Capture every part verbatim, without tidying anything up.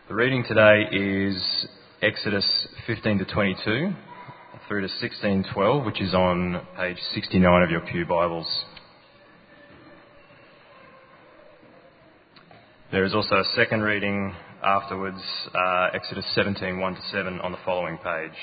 The reading today is Exodus fifteen to twenty-two through to sixteen twelve, which is on page sixty-nine of your Pew Bibles. There is also a second reading afterwards, uh, Exodus seventeen one to seven on the following page.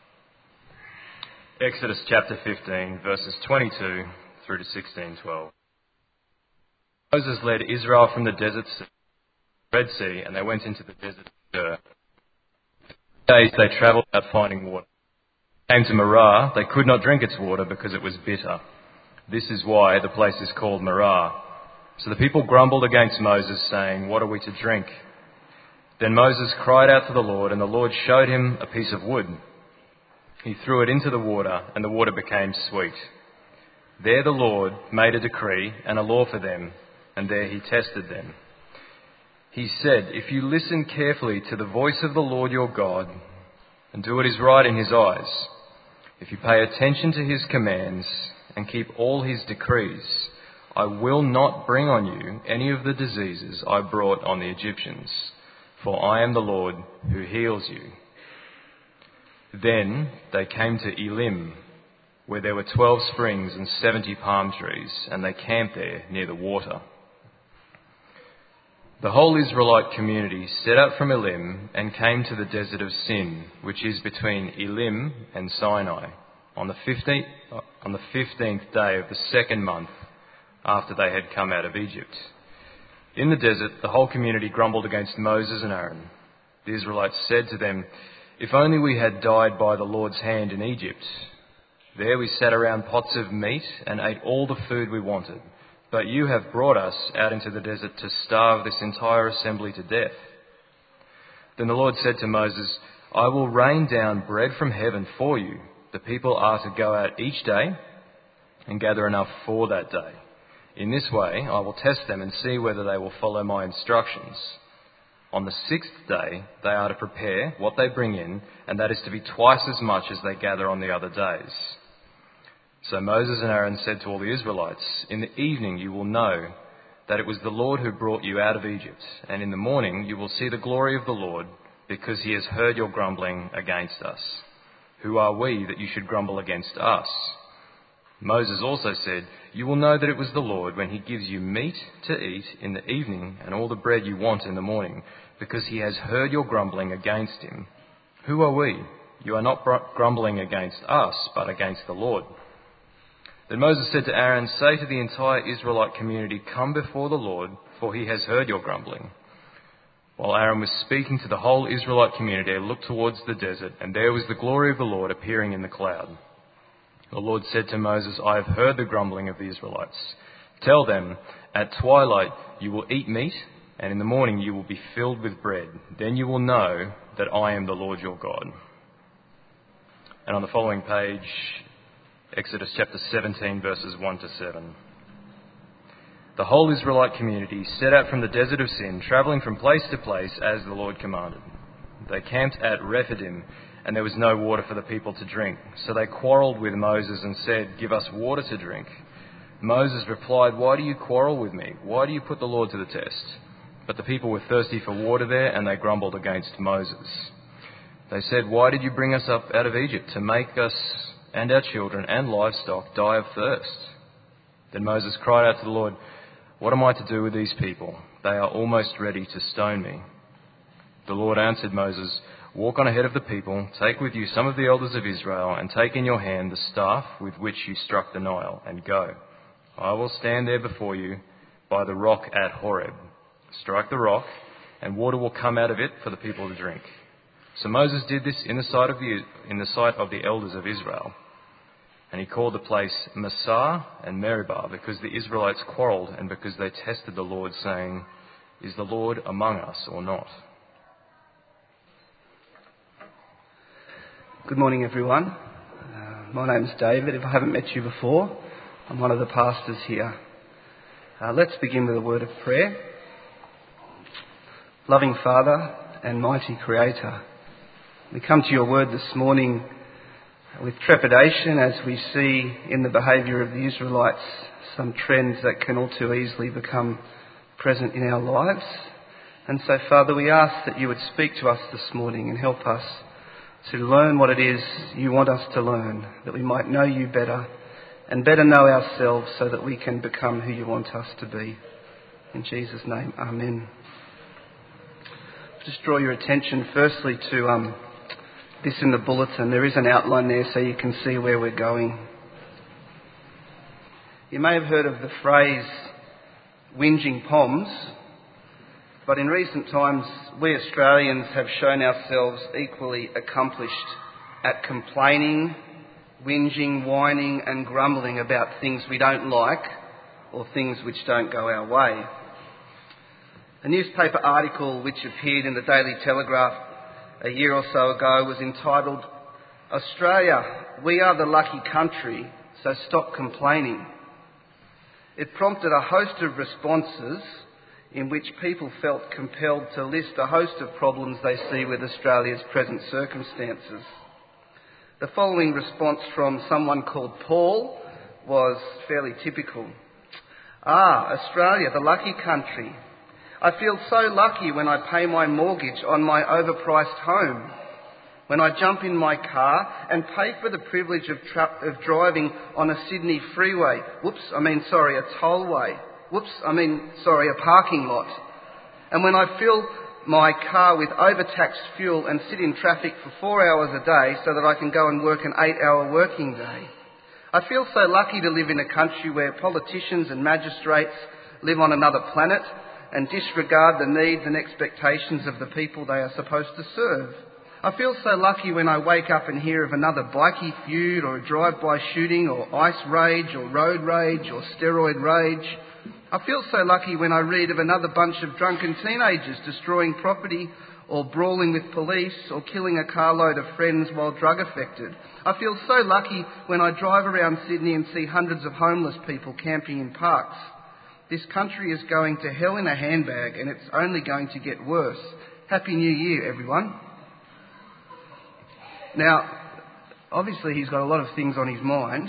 Exodus chapter fifteen, verses twenty-two through to sixteen twelve. Moses led Israel from the desert sea, Red Sea, and they went into the desert of Shur. Days they travelled without finding water. Came to Marah, they could not drink its water because it was bitter. This is why the place is called Marah. So the people grumbled against Moses, saying, "What are we to drink?" Then Moses cried out to the Lord, and the Lord showed him a piece of wood. He threw it into the water, and the water became sweet. There the Lord made a decree and a law for them, and there he tested them. He said, "If you listen carefully to the voice of the Lord your God, and do what is right in his eyes, if you pay attention to his commands and keep all his decrees, I will not bring on you any of the diseases I brought on the Egyptians, for I am the Lord who heals you." Then they came to Elim, where there were twelve springs and seventy palm trees, and they camped there near the water. The whole Israelite community set out from Elim and came to the desert of Sin, which is between Elim and Sinai, on the fifteenth, on the fifteenth day of the second month after they had come out of Egypt. In the desert, the whole community grumbled against Moses and Aaron. The Israelites said to them, "If only we had died by the Lord's hand in Egypt. There we sat around pots of meat and ate all the food we wanted. But you have brought us out into the desert to starve this entire assembly to death." Then the Lord said to Moses, "I will rain down bread from heaven for you. The people are to go out each day and gather enough for that day. In this way, I will test them and see whether they will follow my instructions. On the sixth day, they are to prepare what they bring in, and that is to be twice as much as they gather on the other days." So Moses and Aaron said to all the Israelites, "In the evening you will know that it was the Lord who brought you out of Egypt, and in the morning you will see the glory of the Lord, because he has heard your grumbling against us. Who are we that you should grumble against us?" Moses also said, "You will know that it was the Lord when he gives you meat to eat in the evening and all the bread you want in the morning, because he has heard your grumbling against him. Who are we? You are not grumbling against us, but against the Lord." Then Moses said to Aaron, "Say to the entire Israelite community, 'Come before the Lord, for he has heard your grumbling.'" While Aaron was speaking to the whole Israelite community, they looked towards the desert, and there was the glory of the Lord appearing in the cloud. The Lord said to Moses, "I have heard the grumbling of the Israelites. Tell them, at twilight you will eat meat, and in the morning you will be filled with bread. Then you will know that I am the Lord your God." And on the following page, Exodus chapter seventeen, verses one to seven. The whole Israelite community set out from the desert of Sin, travelling from place to place as the Lord commanded. They camped at Rephidim, and there was no water for the people to drink. So they quarrelled with Moses and said, "Give us water to drink." Moses replied, "Why do you quarrel with me? Why do you put the Lord to the test?" But the people were thirsty for water there, and they grumbled against Moses. They said, "Why did you bring us up out of Egypt to make us and our children and livestock die of thirst?" Then Moses cried out to the Lord, "What am I to do with these people? They are almost ready to stone me." The Lord answered Moses, "Walk on ahead of the people, take with you some of the elders of Israel, and take in your hand the staff with which you struck the Nile, and go. I will stand there before you by the rock at Horeb. Strike the rock, and water will come out of it for the people to drink." So Moses did this in the sight of the, in the sight of the elders of Israel. And he called the place Massah and Meribah, because the Israelites quarrelled and because they tested the Lord, saying, "Is the Lord among us or not?" Good morning, everyone. Uh, my name's David. If I haven't met you before, I'm one of the pastors here. Uh, let's begin with a word of prayer. Loving Father and mighty Creator, we come to your word this morning with trepidation as we see in the behaviour of the Israelites some trends that can all too easily become present in our lives. And so, Father, we ask that you would speak to us this morning and help us to learn what it is you want us to learn, that we might know you better and better know ourselves so that we can become who you want us to be. In Jesus' name, amen. Just draw your attention firstly to um, this in the bulletin. There is an outline there so you can see where we're going. You may have heard of the phrase whinging Poms, but in recent times we Australians have shown ourselves equally accomplished at complaining, whinging, whining and grumbling about things we don't like or things which don't go our way. A newspaper article which appeared in the Daily Telegraph a year or so ago was entitled, "Australia, we are the lucky country, so stop complaining." It prompted a host of responses in which people felt compelled to list a host of problems they see with Australia's present circumstances. The following response from someone called Paul was fairly typical. "Ah, Australia, the lucky country. I feel so lucky when I pay my mortgage on my overpriced home, when I jump in my car and pay for the privilege of, tra- of driving on a Sydney freeway. Whoops, I mean, sorry, a tollway. Whoops, I mean, sorry, a parking lot. And when I fill my car with overtaxed fuel and sit in traffic for four hours a day so that I can go and work an eight-hour working day. I feel so lucky to live in a country where politicians and magistrates live on another planet and disregard the needs and expectations of the people they are supposed to serve. I feel so lucky when I wake up and hear of another bikie feud or a drive-by shooting or ice rage or road rage or steroid rage. I feel so lucky when I read of another bunch of drunken teenagers destroying property or brawling with police or killing a carload of friends while drug affected. I feel so lucky when I drive around Sydney and see hundreds of homeless people camping in parks. This country is going to hell in a handbag and it's only going to get worse. Happy New Year, everyone." Now, obviously he's got a lot of things on his mind.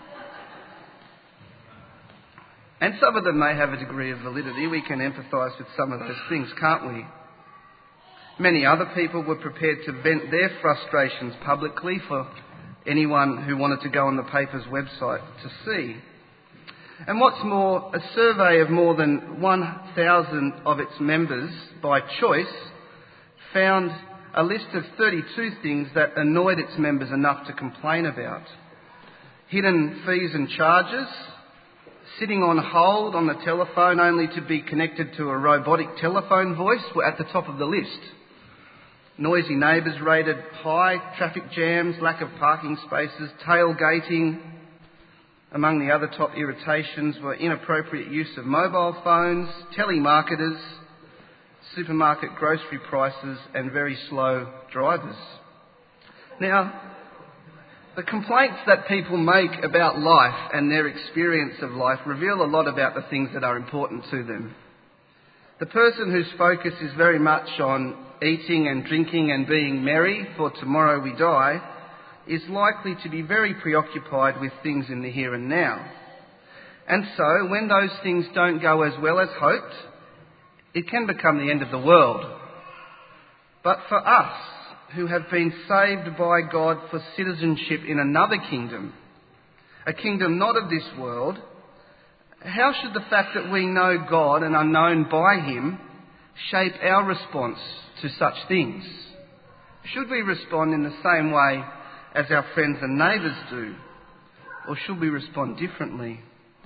And some of them may have a degree of validity. We can empathise with some of those things, can't we? Many other people were prepared to vent their frustrations publicly for anyone who wanted to go on the paper's website to see. And what's more, a survey of more than one thousand of its members by choice found a list of thirty-two things that annoyed its members enough to complain about. Hidden fees and charges, sitting on hold on the telephone only to be connected to a robotic telephone voice were at the top of the list. Noisy neighbours rated high, traffic jams, lack of parking spaces, tailgating. Among the other top irritations were inappropriate use of mobile phones, telemarketers, supermarket grocery prices and very slow drivers. Now, the complaints that people make about life and their experience of life reveal a lot about the things that are important to them. The person whose focus is very much on eating and drinking and being merry, for tomorrow we die, is likely to be very preoccupied with things in the here and now. And so, when those things don't go as well as hoped, it can become the end of the world. But for us, who have been saved by God for citizenship in another kingdom, a kingdom not of this world, how should the fact that we know God and are known by Him shape our response to such things? Should we respond in the same way as our friends and neighbours do? Or should we respond differently?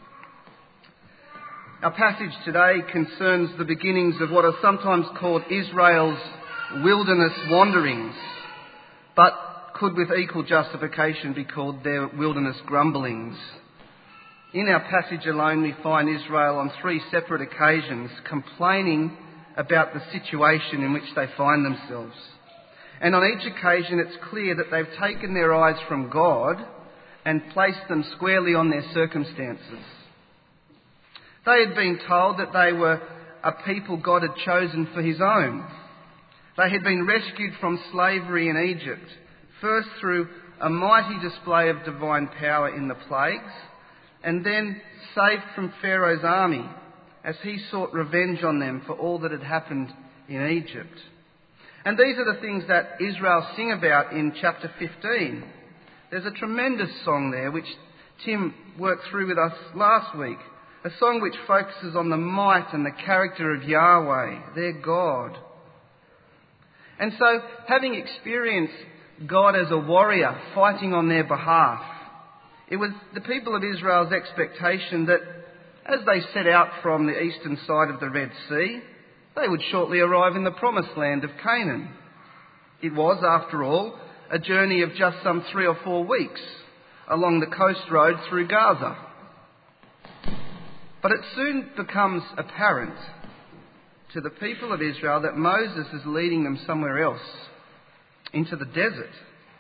Our passage today concerns the beginnings of what are sometimes called Israel's wilderness wanderings, but could with equal justification be called their wilderness grumblings. In our passage alone we find Israel on three separate occasions complaining about the situation in which they find themselves. And on each occasion it's clear that they've taken their eyes from God and placed them squarely on their circumstances. They had been told that they were a people God had chosen for His own. They had been rescued from slavery in Egypt, first through a mighty display of divine power in the plagues, and then saved from Pharaoh's army as he sought revenge on them for all that had happened in Egypt. And these are the things that Israel sing about in chapter fifteen. There's a tremendous song there which Tim worked through with us last week. A song which focuses on the might and the character of Yahweh, their God. And so, having experienced God as a warrior fighting on their behalf, it was the people of Israel's expectation that as they set out from the eastern side of the Red Sea, they would shortly arrive in the promised land of Canaan. It was, after all, a journey of just some three or four weeks along the coast road through Gaza. But it soon becomes apparent to the people of Israel that Moses is leading them somewhere else, into the desert.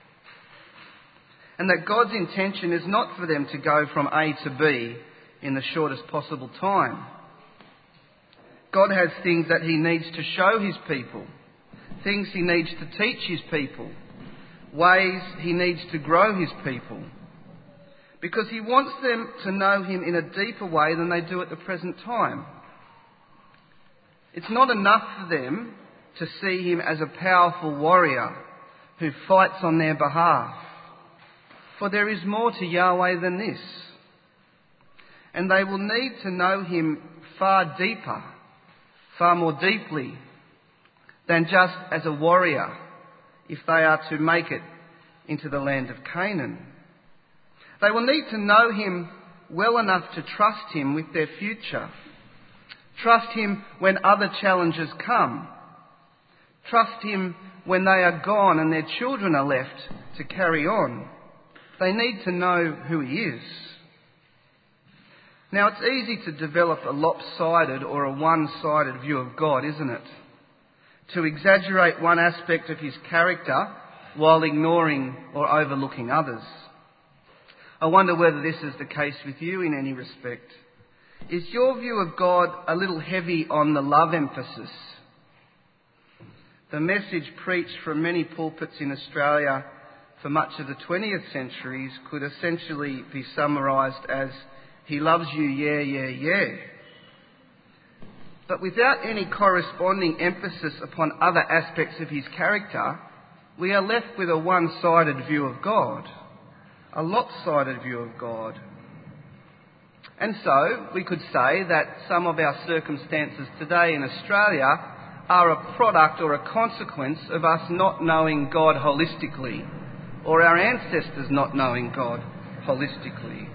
And that God's intention is not for them to go from A to B in the shortest possible time. God has things that he needs to show his people, things he needs to teach his people, ways he needs to grow his people, because he wants them to know him in a deeper way than they do at the present time. It's not enough for them to see him as a powerful warrior who fights on their behalf, for there is more to Yahweh than this. And they will need to know him far deeper, far more deeply than just as a warrior if they are to make it into the land of Canaan. They will need to know him well enough to trust him with their future. Trust him when other challenges come. Trust him when they are gone and their children are left to carry on. They need to know who he is. Now, it's easy to develop a lopsided or a one-sided view of God, isn't it? To exaggerate one aspect of his character while ignoring or overlooking others. I wonder whether this is the case with you in any respect. Is your view of God a little heavy on the love emphasis? The message preached from many pulpits in Australia for much of the twentieth centuries could essentially be summarised as, he loves you, yeah, yeah, yeah. But without any corresponding emphasis upon other aspects of his character, we are left with a one-sided view of God, a lopsided view of God. And so we could say that some of our circumstances today in Australia are a product or a consequence of us not knowing God holistically, or our ancestors not knowing God holistically.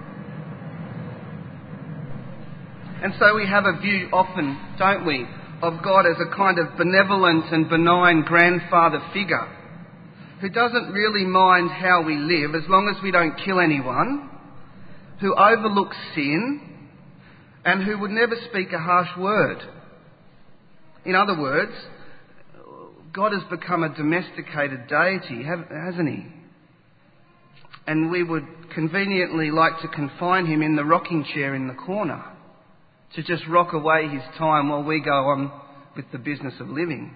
And so we have a view often, don't we, of God as a kind of benevolent and benign grandfather figure who doesn't really mind how we live as long as we don't kill anyone, who overlooks sin, and who would never speak a harsh word. In other words, God has become a domesticated deity, hasn't he? And we would conveniently like to confine him in the rocking chair in the corner, to just rock away his time while we go on with the business of living.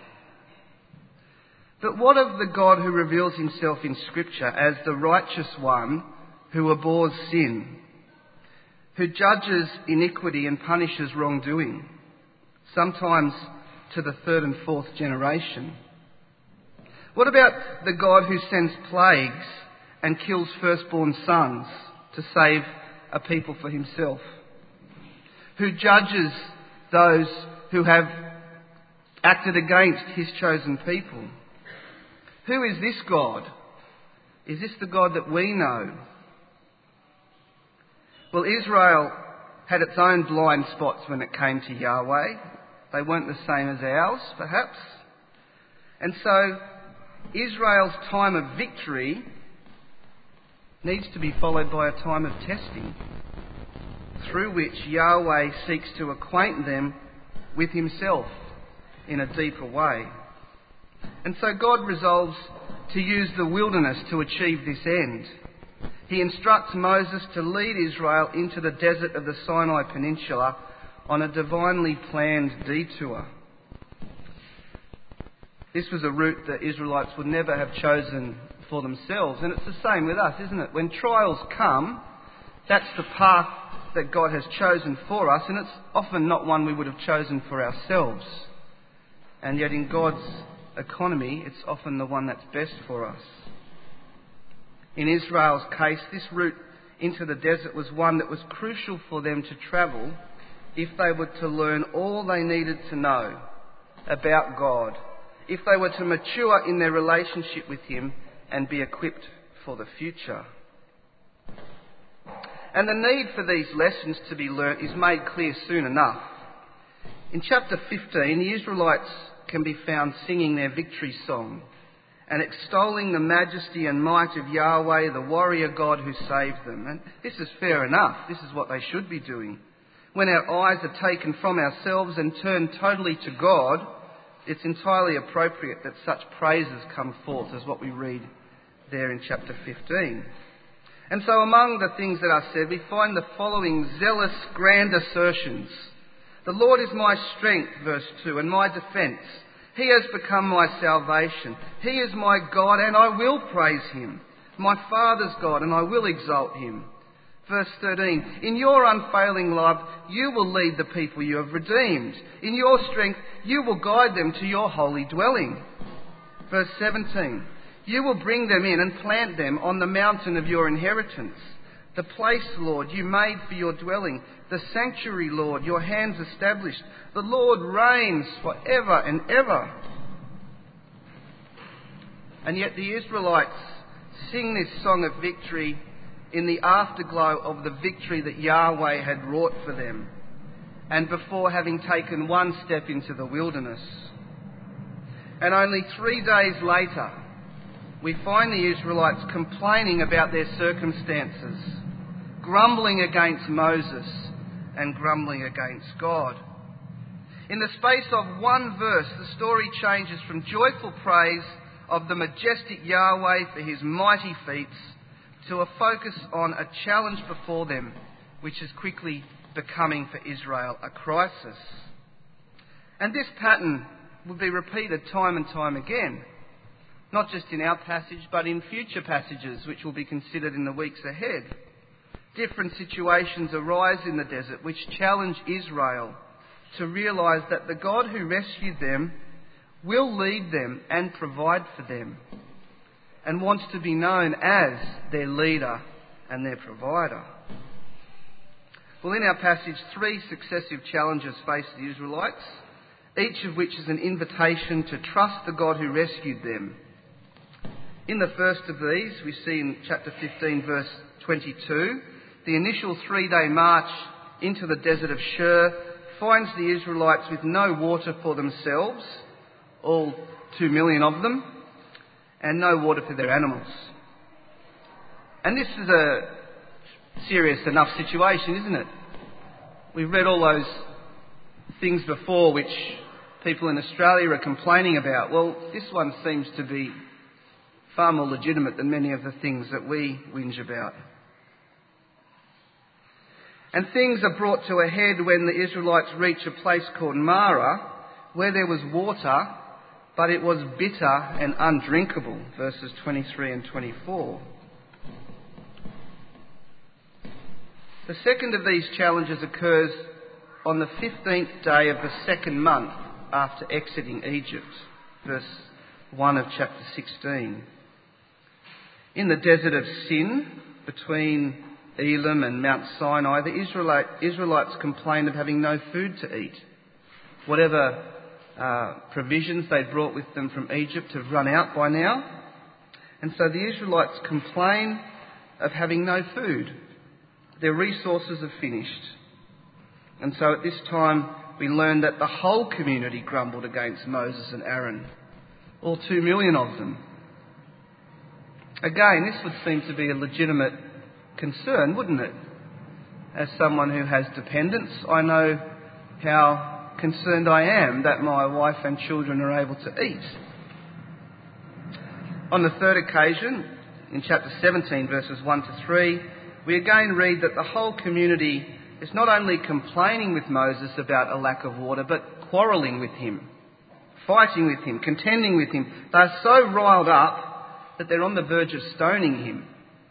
But what of the God who reveals himself in Scripture as the righteous one who abhors sin, who judges iniquity and punishes wrongdoing, sometimes to the third and fourth generation? What about the God who sends plagues and kills firstborn sons to save a people for himself? Who judges those who have acted against his chosen people? Who is this God? Is this the God that we know? Well, Israel had its own blind spots when it came to Yahweh. They weren't the same as ours, perhaps. And so Israel's time of victory needs to be followed by a time of testing, through which Yahweh seeks to acquaint them with himself in a deeper way. And so God resolves to use the wilderness to achieve this end. He instructs Moses to lead Israel into the desert of the Sinai Peninsula on a divinely planned detour. This was a route that Israelites would never have chosen for themselves. And it's the same with us, isn't it? When trials come, that's the path that God has chosen for us, and it's often not one we would have chosen for ourselves. And yet in God's economy, it's often the one that's best for us. In Israel's case, this route into the desert was one that was crucial for them to travel if they were to learn all they needed to know about God, if they were to mature in their relationship with Him and be equipped for the future. And the need for these lessons to be learnt is made clear soon enough. In chapter fifteen, the Israelites can be found singing their victory song and extolling the majesty and might of Yahweh, the warrior God who saved them. And this is fair enough. This is what they should be doing. When our eyes are taken from ourselves and turned totally to God, it's entirely appropriate that such praises come forth as what we read there in chapter fifteen. And so among the things that are said, we find the following zealous, grand assertions. The Lord is my strength, verse two, and my defence. He has become my salvation. He is my God, and I will praise Him. My Father's God, and I will exalt Him. Verse thirteen, in your unfailing love, you will lead the people you have redeemed. In your strength, you will guide them to your holy dwelling. Verse seventeen, you will bring them in and plant them on the mountain of your inheritance. The place, Lord, you made for your dwelling. The sanctuary, Lord, your hands established. The Lord reigns forever and ever. And yet the Israelites sing this song of victory in the afterglow of the victory that Yahweh had wrought for them, and before having taken one step into the wilderness. And only three days later, we find the Israelites complaining about their circumstances, grumbling against Moses and grumbling against God. In the space of one verse, the story changes from joyful praise of the majestic Yahweh for His mighty feats to a focus on a challenge before them, which is quickly becoming for Israel a crisis. And this pattern will be repeated time and time again, not just in our passage, but in future passages which will be considered in the weeks ahead. Different situations arise in the desert which challenge Israel to realise that the God who rescued them will lead them and provide for them, and wants to be known as their leader and their provider. Well, in our passage, three successive challenges face the Israelites, each of which is an invitation to trust the God who rescued them. In the first of these, we see in chapter fifteen, verse twenty-two, the initial three-day march into the desert of Shur finds the Israelites with no water for themselves, all two million of them, and no water for their animals. And this is a serious enough situation, isn't it? We've read all those things before which people in Australia are complaining about. Well, this one seems to be far more legitimate than many of the things that we whinge about. And things are brought to a head when the Israelites reach a place called Marah, where there was water, but it was bitter and undrinkable, verses twenty-three and twenty-four. The second of these challenges occurs on the fifteenth day of the second month after exiting Egypt, verse one of chapter sixteen. In the desert of Sin, between Elim and Mount Sinai, the Israelite, Israelites complained of having no food to eat. Whatever uh, provisions they'd brought with them from Egypt have run out by now. And so the Israelites complain of having no food. Their resources are finished. And so at this time we learn that the whole community grumbled against Moses and Aaron, all two million of them. Again, this would seem to be a legitimate concern, wouldn't it? As someone who has dependents, I know how concerned I am that my wife and children are able to eat. On the third occasion, in chapter seventeen, verses one to three, we again read that the whole community is not only complaining with Moses about a lack of water, but quarrelling with him, fighting with him, contending with him. They're so riled up that they're on the verge of stoning him.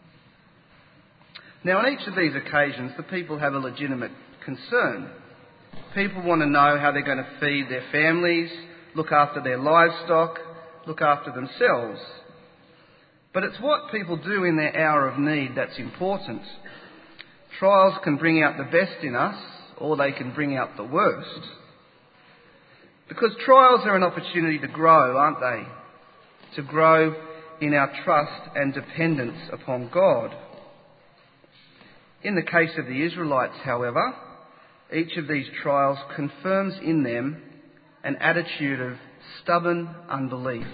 Now, on each of these occasions, the people have a legitimate concern. People want to know how they're going to feed their families, look after their livestock, look after themselves. But it's what people do in their hour of need that's important. Trials can bring out the best in us, or they can bring out the worst. Because trials are an opportunity to grow, aren't they? To grow in our trust and dependence upon God. In the case of the Israelites, however, each of these trials confirms in them an attitude of stubborn unbelief.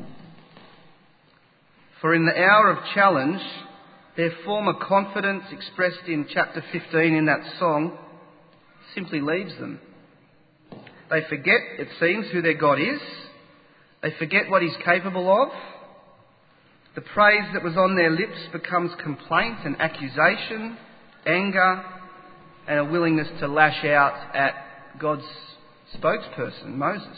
For in the hour of challenge, their former confidence expressed in chapter fifteen in that song simply leaves them. They forget, it seems, who their God is. They forget what He's capable of. The praise that was on their lips becomes complaint and accusation, anger, and a willingness to lash out at God's spokesperson, Moses.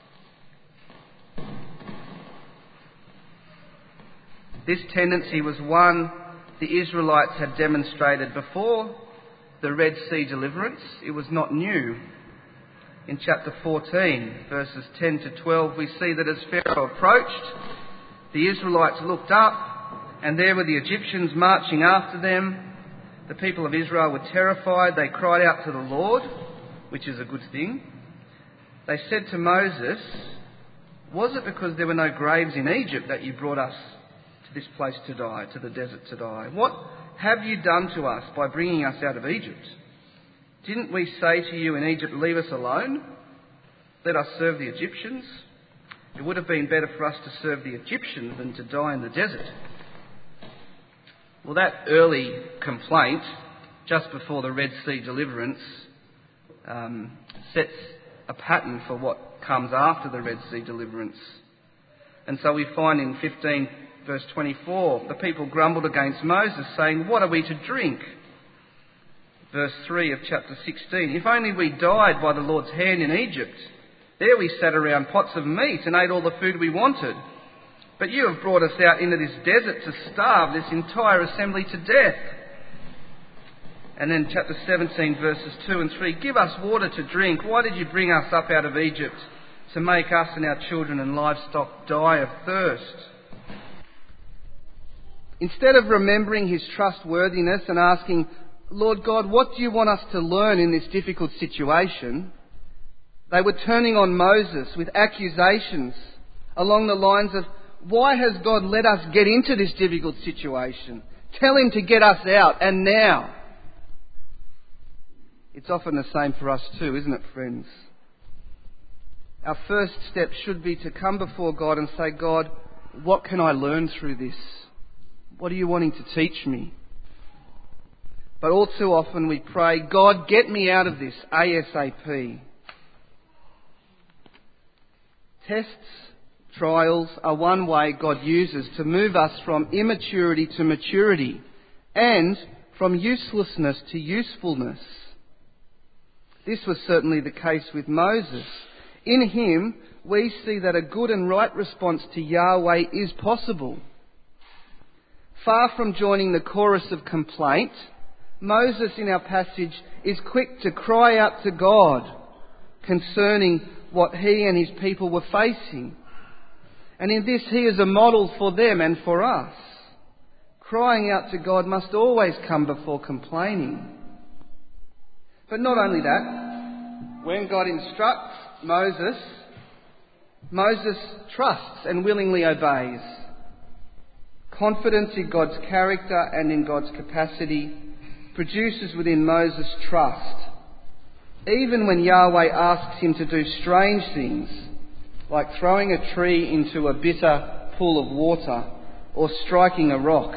This tendency was one the Israelites had demonstrated before the Red Sea deliverance. It was not new. In chapter fourteen, verses ten to twelve, we see that as Pharaoh approached, the Israelites looked up, and there were the Egyptians marching after them. The people of Israel were terrified. They cried out to the Lord, which is a good thing. They said to Moses, "Was it because there were no graves in Egypt that you brought us to this place to die, to the desert to die? What have you done to us by bringing us out of Egypt? Didn't we say to you in Egypt, 'Leave us alone, let us serve the Egyptians'? It would have been better for us to serve the Egyptians than to die in the desert." Well, that early complaint, just before the Red Sea deliverance, um, sets a pattern for what comes after the Red Sea deliverance. And so we find in fifteen verse twenty-four, the people grumbled against Moses, saying, "What are we to drink?" Verse three of chapter sixteen, "If only we died by the Lord's hand in Egypt. There we sat around pots of meat and ate all the food we wanted. But you have brought us out into this desert to starve this entire assembly to death." And then chapter seventeen, verses two and three, "Give us water to drink. Why did you bring us up out of Egypt to make us and our children and livestock die of thirst?" Instead of remembering His trustworthiness and asking, "Lord God, what do you want us to learn in this difficult situation?" they were turning on Moses with accusations along the lines of, "Why has God let us get into this difficult situation? Tell Him to get us out, and now." It's often the same for us too, isn't it, friends? Our first step should be to come before God and say, "God, what can I learn through this? What are you wanting to teach me?" But all too often we pray, "God, get me out of this ASAP." Tests, trials are one way God uses to move us from immaturity to maturity and from uselessness to usefulness. This was certainly the case with Moses. In him, we see that a good and right response to Yahweh is possible. Far from joining the chorus of complaint, Moses in our passage is quick to cry out to God concerning what he and his people were facing. And in this he is a model for them and for us. Crying out to God must always come before complaining. But not only that, when God instructs Moses, Moses trusts and willingly obeys. Confidence in God's character and in God's capacity produces within Moses trust, even when Yahweh asks him to do strange things, like throwing a tree into a bitter pool of water or striking a rock.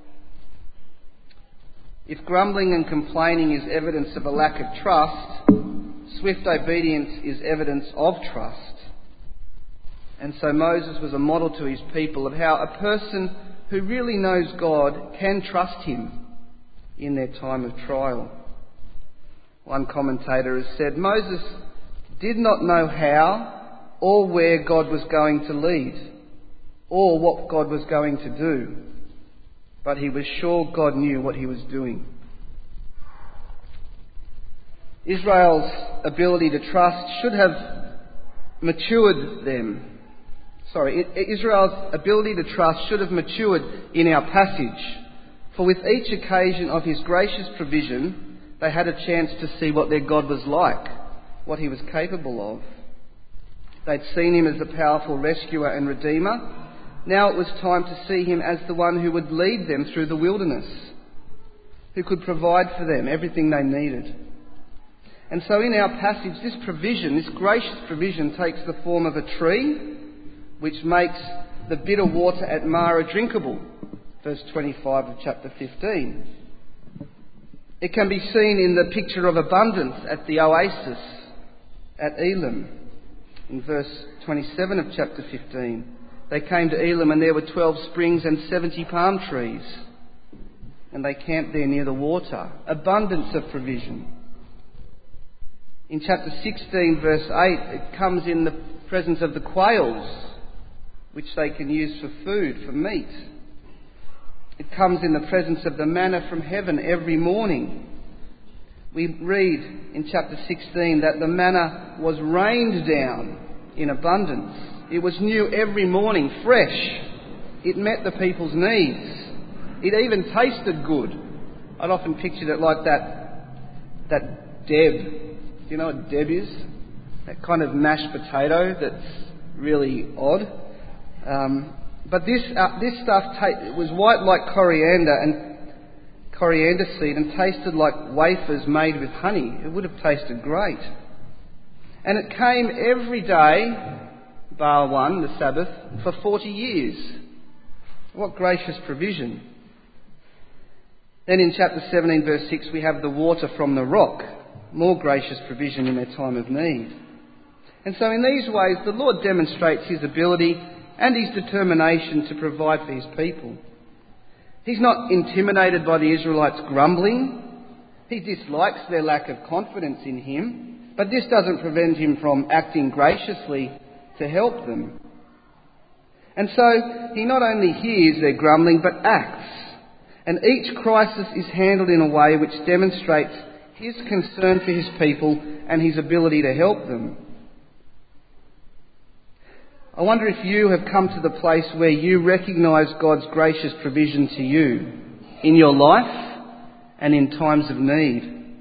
If grumbling and complaining is evidence of a lack of trust, swift obedience is evidence of trust. And so Moses was a model to his people of how a person who really knows God can trust him in their time of trial. One commentator has said, Moses did not know how or where God was going to lead or what God was going to do, but he was sure God knew what he was doing. Israel's ability to trust should have matured them. Sorry, Israel's ability to trust should have matured in our passage. For with each occasion of his gracious provision, they had a chance to see what their God was like, what he was capable of. They'd seen him as a powerful rescuer and redeemer. Now it was time to see him as the one who would lead them through the wilderness, who could provide for them everything they needed. And so in our passage, this provision, this gracious provision, takes the form of a tree, which makes the bitter water at Marah drinkable. Verse twenty-five of chapter fifteen. It can be seen in the picture of abundance at the oasis at Elim. In verse twenty-seven of chapter fifteen, they came to Elim and there were twelve springs and seventy palm trees. And they camped there near the water. Abundance of provision. In chapter sixteen, verse eight, it comes in the presence of the quails, which they can use for food, for meat. It comes in the presence of the manna from heaven every morning. We read in chapter sixteen that the manna was rained down in abundance. It was new every morning, fresh. It met the people's needs. It even tasted good. I'd often pictured it like that, that Deb. Do you know what Deb is? That kind of mashed potato that's really odd. Um, but this uh, this stuff ta- it was white like coriander and coriander seed and tasted like wafers made with honey. It would have tasted great. And it came every day, bar one, the Sabbath, for forty years. What gracious provision. Then in chapter seventeen, verse six, we have the water from the rock. More gracious provision in their time of need. And so in these ways, the Lord demonstrates his ability and his determination to provide for his people. He's not intimidated by the Israelites' grumbling. He dislikes their lack of confidence in him, but this doesn't prevent him from acting graciously to help them. And so he not only hears their grumbling, but acts. And each crisis is handled in a way which demonstrates his concern for his people and his ability to help them. I wonder if you have come to the place where you recognise God's gracious provision to you in your life and in times of need.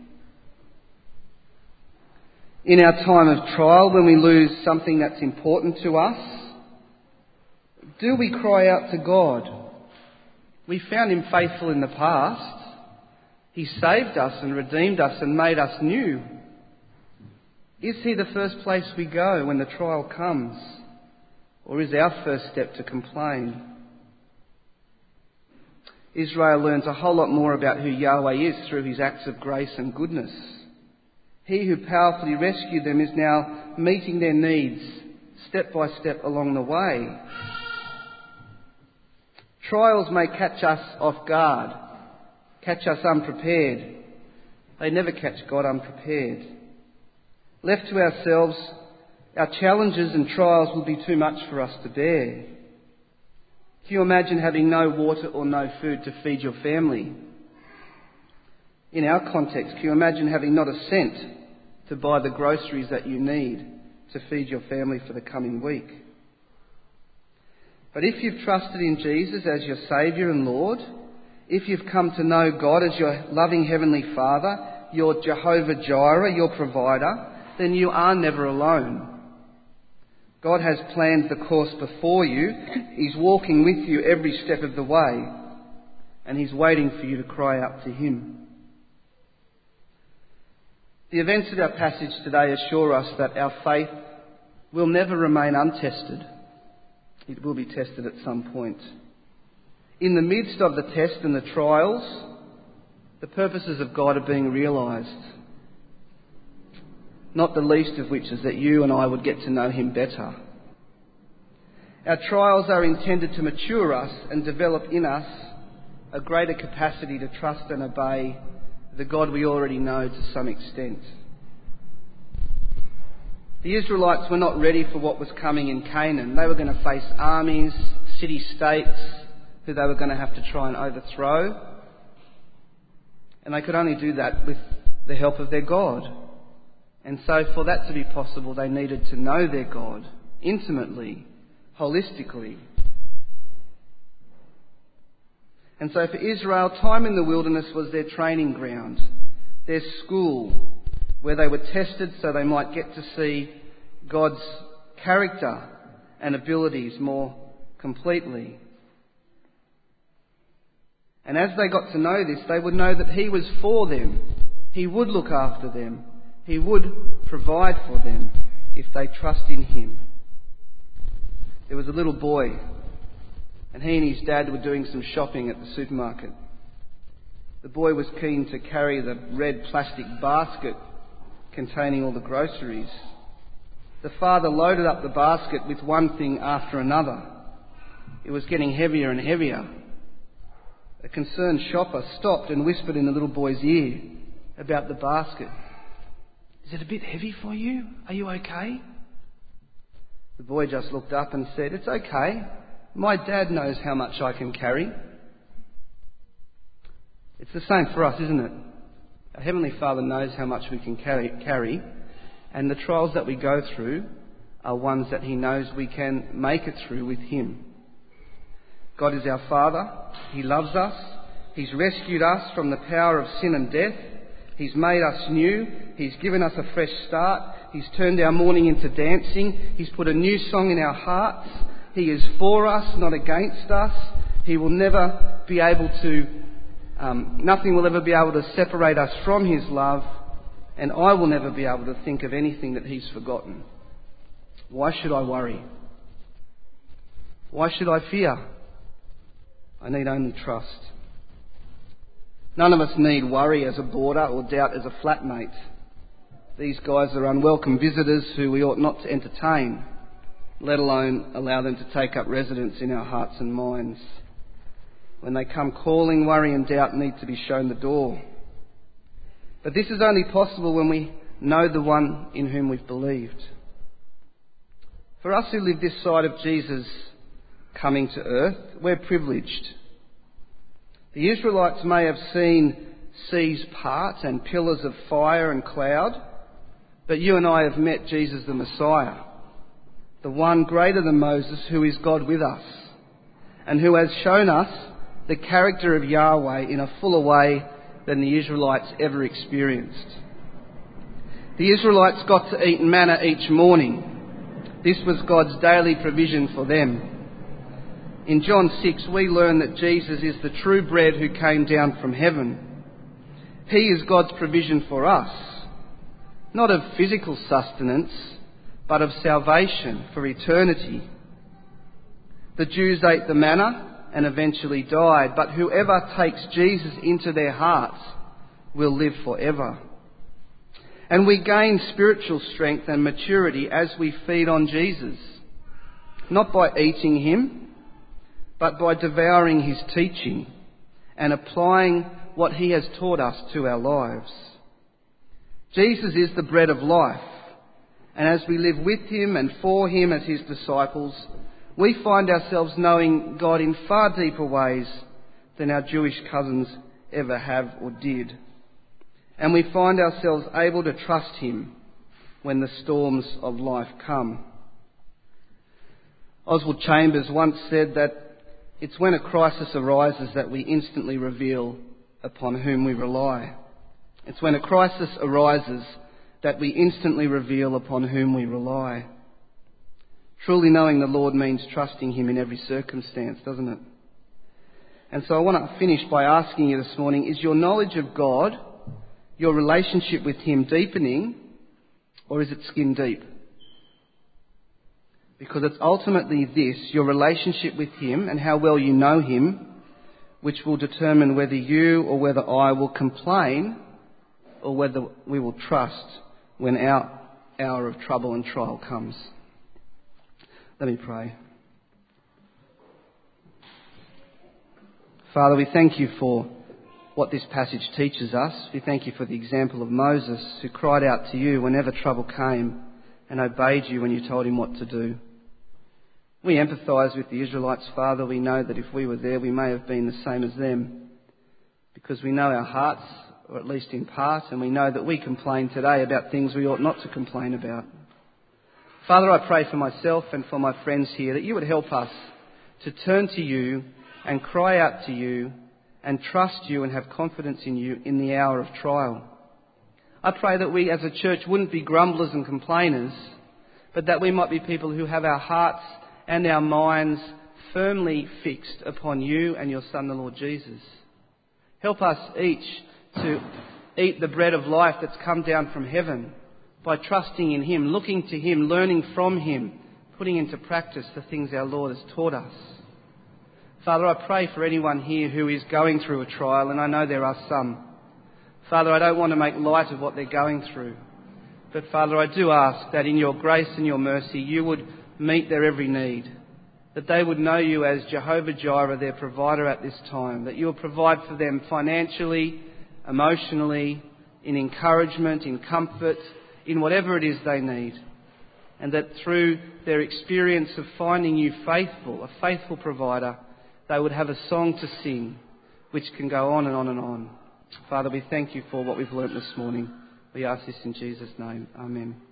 In our time of trial, when we lose something that's important to us, do we cry out to God? We found him faithful in the past. He saved us and redeemed us and made us new. Is he the first place we go when the trial comes? Or is our first step to complain? Israel learns a whole lot more about who Yahweh is through his acts of grace and goodness. He who powerfully rescued them is now meeting their needs step by step along the way. Trials may catch us off guard, catch us unprepared. They never catch God unprepared. Left to ourselves, our challenges and trials will be too much for us to bear. Can you imagine having no water or no food to feed your family? In our context, can you imagine having not a cent to buy the groceries that you need to feed your family for the coming week? But if you've trusted in Jesus as your Saviour and Lord, if you've come to know God as your loving Heavenly Father, your Jehovah Jireh, your provider, then you are never alone. God has planned the course before you. He's walking with you every step of the way, and he's waiting for you to cry out to him. The events of our passage today assure us that our faith will never remain untested. It will be tested at some point. In the midst of the test and the trials, the purposes of God are being realised. Not the least of which is that you and I would get to know him better. Our trials are intended to mature us and develop in us a greater capacity to trust and obey the God we already know to some extent. The Israelites were not ready for what was coming in Canaan. They were going to face armies, city-states, who they were going to have to try and overthrow. And they could only do that with the help of their God And so for that to be possible, they needed to know their God intimately, holistically. And so for Israel, time in the wilderness was their training ground, their school, where they were tested so they might get to see God's character and abilities more completely. And as they got to know this, they would know that He was for them. He would look after them. He would provide for them if they trust in Him. There was a little boy, and he and his dad were doing some shopping at the supermarket. The boy was keen to carry the red plastic basket containing all the groceries. The father loaded up the basket with one thing after another. It was getting heavier and heavier. A concerned shopper stopped and whispered in the little boy's ear about the basket. "Is it a bit heavy for you? Are you okay?" The boy just looked up and said, "It's okay. My dad knows how much I can carry." It's the same for us, isn't it? Our Heavenly Father knows how much we can carry, carry, and the trials that we go through are ones that He knows we can make it through with Him. God is our Father. He loves us. He's rescued us from the power of sin and death. He's made us new. He's given us a fresh start. He's turned our mourning into dancing. He's put a new song in our hearts. He is for us, not against us. He will never be able to, um, nothing will ever be able to separate us from His love, and I will never be able to think of anything that He's forgotten. Why should I worry? Why should I fear? I need only trust. None of us need worry as a boarder or doubt as a flatmate. These guys are unwelcome visitors who we ought not to entertain, let alone allow them to take up residence in our hearts and minds. When they come calling, worry and doubt need to be shown the door. But this is only possible when we know the one in whom we've believed. For us who live this side of Jesus coming to earth, we're privileged. The Israelites may have seen seas part and pillars of fire and cloud, but you and I have met Jesus the Messiah, the one greater than Moses who is God with us, and who has shown us the character of Yahweh in a fuller way than the Israelites ever experienced. The Israelites got to eat manna each morning. This was God's daily provision for them. In John six, we learn that Jesus is the true bread who came down from heaven. He is God's provision for us, not of physical sustenance, but of salvation for eternity. The Jews ate the manna and eventually died, but whoever takes Jesus into their hearts will live forever. And we gain spiritual strength and maturity as we feed on Jesus, not by eating Him, but by devouring His teaching and applying what He has taught us to our lives. Jesus is the bread of life, and as we live with Him and for Him as His disciples, we find ourselves knowing God in far deeper ways than our Jewish cousins ever have or did. And we find ourselves able to trust Him when the storms of life come. Oswald Chambers once said that it's when a crisis arises that we instantly reveal upon whom we rely. It's when a crisis arises that we instantly reveal upon whom we rely. Truly knowing the Lord means trusting Him in every circumstance, doesn't it? And so I want to finish by asking you this morning, is your knowledge of God, your relationship with Him deepening, or is it skin deep? Because it's ultimately this, your relationship with Him and how well you know Him, which will determine whether you or whether I will complain or whether we will trust when our hour of trouble and trial comes. Let me pray. Father, we thank You for what this passage teaches us. We thank You for the example of Moses, who cried out to You whenever trouble came and obeyed You when You told him what to do. We empathise with the Israelites, Father. We know that if we were there, we may have been the same as them, because we know our hearts or at least in part, and we know that we complain today about things we ought not to complain about. Father, I pray for myself and for my friends here that you would help us to turn to you and cry out to you and trust you and have confidence in you in the hour of trial. I pray that we as a church wouldn't be grumblers and complainers, but that we might be people who have our hearts and our minds firmly fixed upon you and your Son, the Lord Jesus. Help us each to eat the bread of life that's come down from heaven by trusting in him, looking to him, learning from him, putting into practice the things our Lord has taught us. Father, I pray for anyone here who is going through a trial, and I know there are some. Father, I don't want to make light of what they're going through. But Father, I do ask that in your grace and your mercy you would meet their every need, that they would know you as Jehovah Jireh, their provider at this time, that you will provide for them financially, emotionally, in encouragement, in comfort, in whatever it is they need. And that through their experience of finding you faithful, a faithful provider, they would have a song to sing which can go on and on and on. Father, we thank you for what we've learnt this morning. We ask this in Jesus' name. Amen.